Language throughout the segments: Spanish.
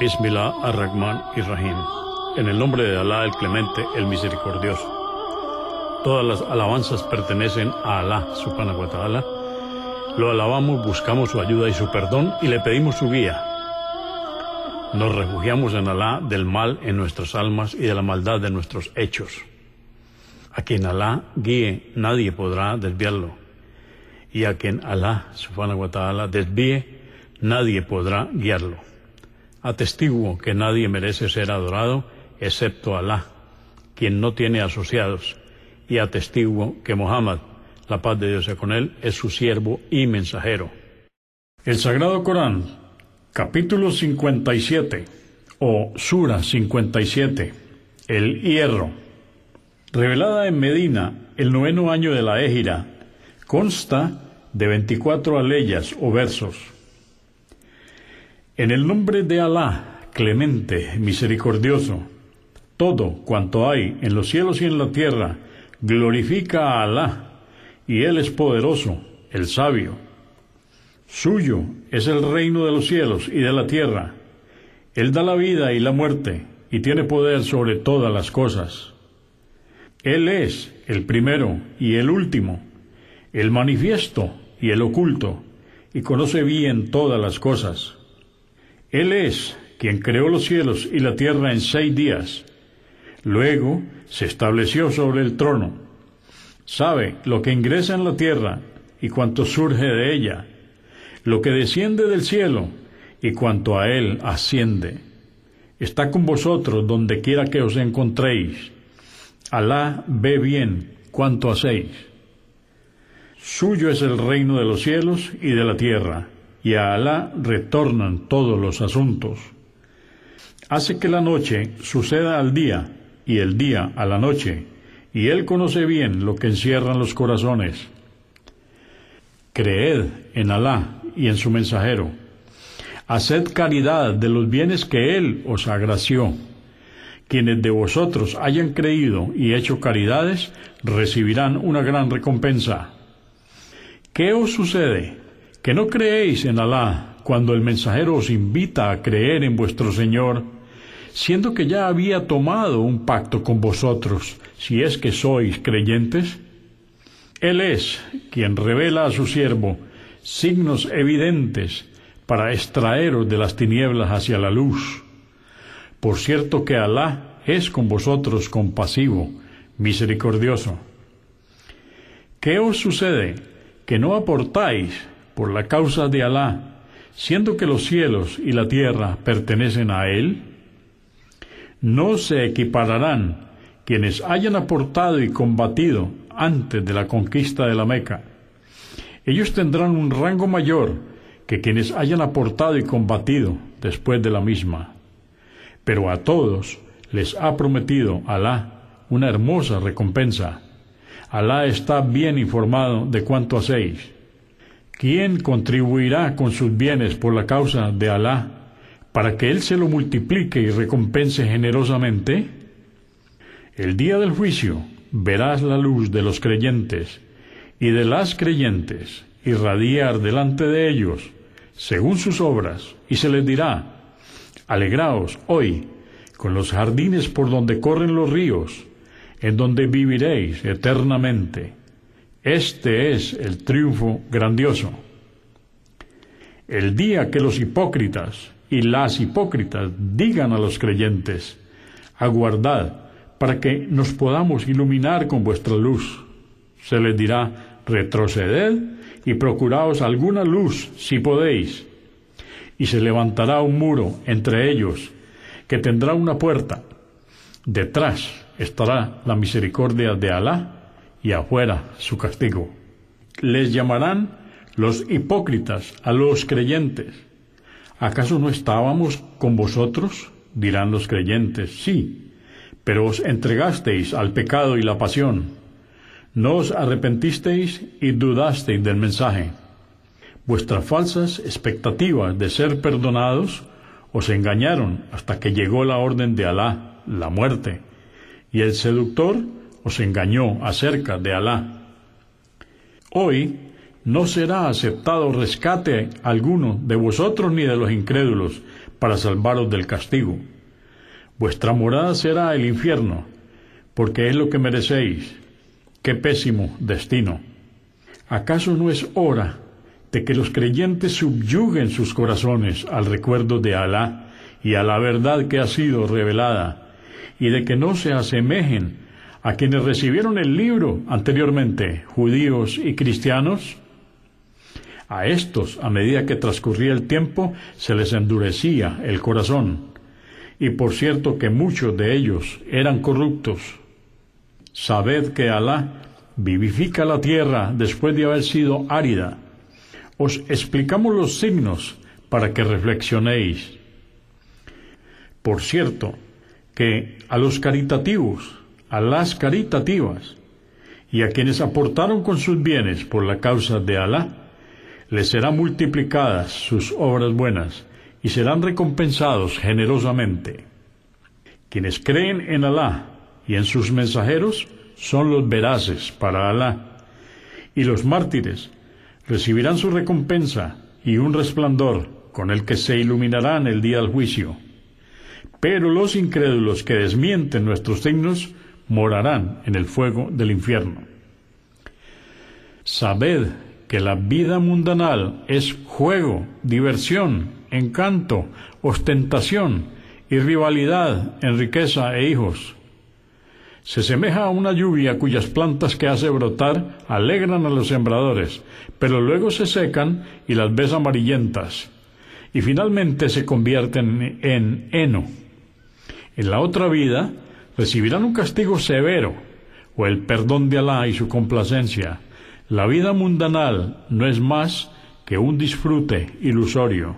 Bismillah ar-Rahman y-Rahim. En el nombre de Alá, el Clemente, el Misericordioso. Todas las alabanzas pertenecen a Alá, subhanahu wa ta'ala. Lo alabamos, buscamos su ayuda y su perdón y le pedimos su guía. Nos refugiamos en Alá del mal en nuestras almas y de la maldad de nuestros hechos. A quien Alá guíe, nadie podrá desviarlo. Y a quien Alá, subhanahu wa ta'ala, desvíe, nadie podrá guiarlo. Atestiguo que nadie merece ser adorado excepto Alá, quien no tiene asociados, y atestiguo que Muhammad, la paz de Dios sea con él, es su siervo y mensajero. El Sagrado Corán, capítulo 57, o Sura 57, el hierro. Revelada en Medina, el 9º año de la Égira, consta de 24 aleyas o versos. En el nombre de Alá, clemente, misericordioso, todo cuanto hay en los cielos y en la tierra glorifica a Alá, y Él es poderoso, el sabio. Suyo es el reino de los cielos y de la tierra. Él da la vida y la muerte, y tiene poder sobre todas las cosas. Él es el primero y el último, el manifiesto y el oculto, y conoce bien todas las cosas. Él es quien creó los cielos y la tierra en 6 días. Luego se estableció sobre el trono. Sabe lo que ingresa en la tierra y cuanto surge de ella, lo que desciende del cielo y cuanto a él asciende. Está con vosotros donde quiera que os encontréis. Alá ve bien cuanto hacéis. Suyo es el reino de los cielos y de la tierra, y a Alá retornan todos los asuntos. Hace que la noche suceda al día, y el día a la noche, y Él conoce bien lo que encierran los corazones. Creed en Alá y en su mensajero. Haced caridad de los bienes que Él os agració. Quienes de vosotros hayan creído y hecho caridades, recibirán una gran recompensa. ¿Qué os sucede? ¿Que no creéis en Alá cuando el mensajero os invita a creer en vuestro Señor, siendo que ya había tomado un pacto con vosotros, si es que sois creyentes? Él es quien revela a su siervo signos evidentes para extraeros de las tinieblas hacia la luz. Por cierto que Alá es con vosotros compasivo, misericordioso. ¿Qué os sucede? ¿Que no aportáis por la causa de Alá, siendo que los cielos y la tierra pertenecen a Él? No se equipararán quienes hayan aportado y combatido antes de la conquista de la Meca. Ellos tendrán un rango mayor que quienes hayan aportado y combatido después de la misma. Pero a todos les ha prometido Alá una hermosa recompensa. Alá está bien informado de cuánto hacéis. ¿Quién contribuirá con sus bienes por la causa de Alá, para que Él se lo multiplique y recompense generosamente? El día del juicio verás la luz de los creyentes y de las creyentes irradiar delante de ellos, según sus obras, y se les dirá: alegraos hoy con los jardines por donde corren los ríos, en donde viviréis eternamente. Este es el triunfo grandioso. El día que los hipócritas y las hipócritas digan a los creyentes: aguardad para que nos podamos iluminar con vuestra luz, se les dirá: retroceded y procuraos alguna luz si podéis. Y se levantará un muro entre ellos que tendrá una puerta. Detrás estará la misericordia de Alá y afuera su castigo. Les llamarán los hipócritas a los creyentes. ¿Acaso no estábamos con vosotros? Dirán los creyentes: sí, pero os entregasteis al pecado y la pasión. No os arrepentisteis y dudasteis del mensaje. Vuestras falsas expectativas de ser perdonados os engañaron hasta que llegó la orden de Alá, la muerte, y el seductor os engañó acerca de Alá. Hoy no será aceptado rescate alguno de vosotros ni de los incrédulos para salvaros del castigo. Vuestra morada será el infierno, porque es lo que merecéis. ¡Qué pésimo destino! ¿Acaso no es hora de que los creyentes subyuguen sus corazones al recuerdo de Alá y a la verdad que ha sido revelada, y de que no se asemejen a quienes recibieron el libro anteriormente, judíos y cristianos? A estos, a medida que transcurría el tiempo, se les endurecía el corazón, y por cierto que muchos de ellos eran corruptos. Sabed que Alá vivifica la tierra después de haber sido árida. Os explicamos los signos para que reflexionéis. Por cierto, que a los caritativos, a las caritativas, y a quienes aportaron con sus bienes por la causa de Alá, les serán multiplicadas sus obras buenas, y serán recompensados generosamente. Quienes creen en Alá y en sus mensajeros son los veraces para Alá, y los mártires recibirán su recompensa y un resplandor con el que se iluminarán el día del juicio. Pero los incrédulos que desmienten nuestros signos morarán en el fuego del infierno. Sabed que la vida mundanal es juego, diversión, encanto, ostentación y rivalidad en riqueza e hijos. Se semeja a una lluvia cuyas plantas que hace brotar alegran a los sembradores, pero luego se secan y las ves amarillentas, y finalmente se convierten en heno. En la otra vida recibirán un castigo severo, o el perdón de Alá y su complacencia. La vida mundanal no es más que un disfrute ilusorio.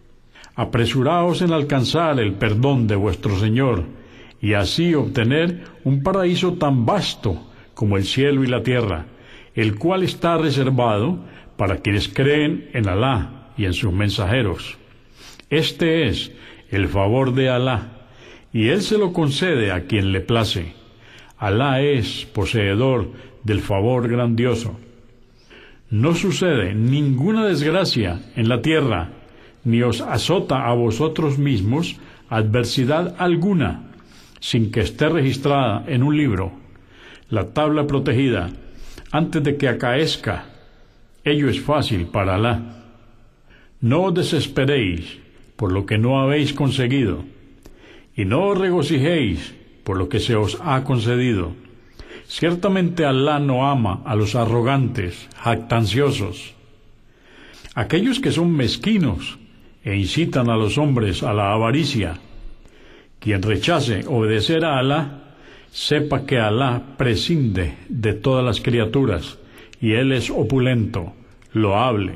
Apresuraos en alcanzar el perdón de vuestro Señor, y así obtener un paraíso tan vasto como el cielo y la tierra, el cual está reservado para quienes creen en Alá y en sus mensajeros. Este es el favor de Alá, y Él se lo concede a quien le place. Alá es poseedor del favor grandioso. No sucede ninguna desgracia en la tierra, ni os azota a vosotros mismos adversidad alguna, sin que esté registrada en un libro, la tabla protegida, antes de que acaezca. Ello es fácil para Alá. No os desesperéis por lo que no habéis conseguido, y no os regocijéis por lo que se os ha concedido. Ciertamente Alá no ama a los arrogantes, jactanciosos. Aquellos que son mezquinos e incitan a los hombres a la avaricia. Quien rechace obedecer a Alá, sepa que Alá prescinde de todas las criaturas, y Él es opulento, loable.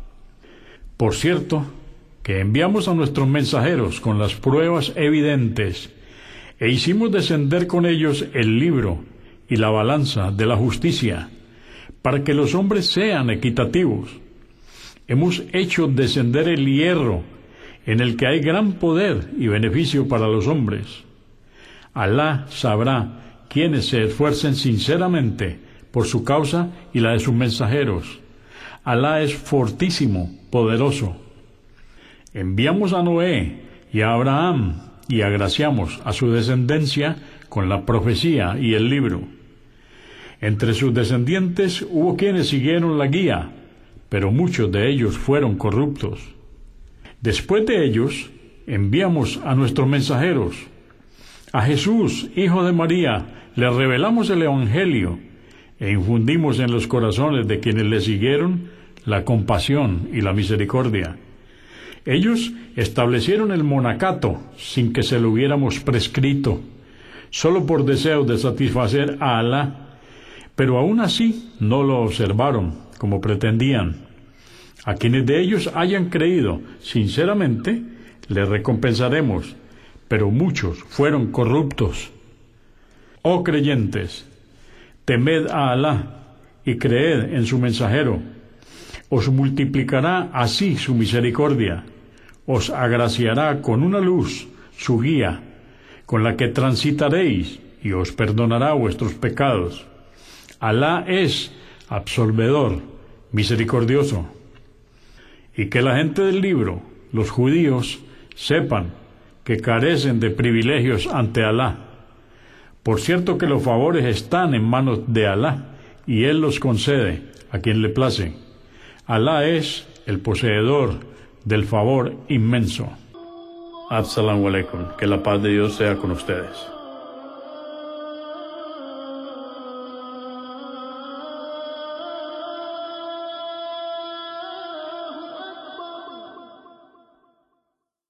Por cierto, que enviamos a nuestros mensajeros con las pruebas evidentes, e hicimos descender con ellos el libro y la balanza de la justicia, para que los hombres sean equitativos. Hemos hecho descender el hierro, en el que hay gran poder y beneficio para los hombres. Alá sabrá quienes se esfuercen sinceramente por su causa y la de sus mensajeros. Alá es fortísimo, poderoso. Enviamos a Noé y a Abraham y agraciamos a su descendencia con la profecía y el libro. Entre sus descendientes hubo quienes siguieron la guía, pero muchos de ellos fueron corruptos. Después de ellos, enviamos a nuestros mensajeros. A Jesús, hijo de María, le revelamos el Evangelio e infundimos en los corazones de quienes le siguieron la compasión y la misericordia. Ellos establecieron el monacato sin que se lo hubiéramos prescrito, solo por deseo de satisfacer a Alá, pero aún así no lo observaron como pretendían. A quienes de ellos hayan creído sinceramente, les recompensaremos, pero muchos fueron corruptos. Oh creyentes, temed a Alá y creed en su mensajero. Os multiplicará así su misericordia, os agraciará con una luz, su guía, con la que transitaréis, y os perdonará vuestros pecados. Alá es absolvedor, misericordioso. Y que la gente del libro, los judíos, sepan que carecen de privilegios ante Alá. Por cierto que los favores están en manos de Alá, y Él los concede a quien le place. Alá es el poseedor del favor inmenso. Assalamu alaikum. Que la paz de Dios sea con ustedes.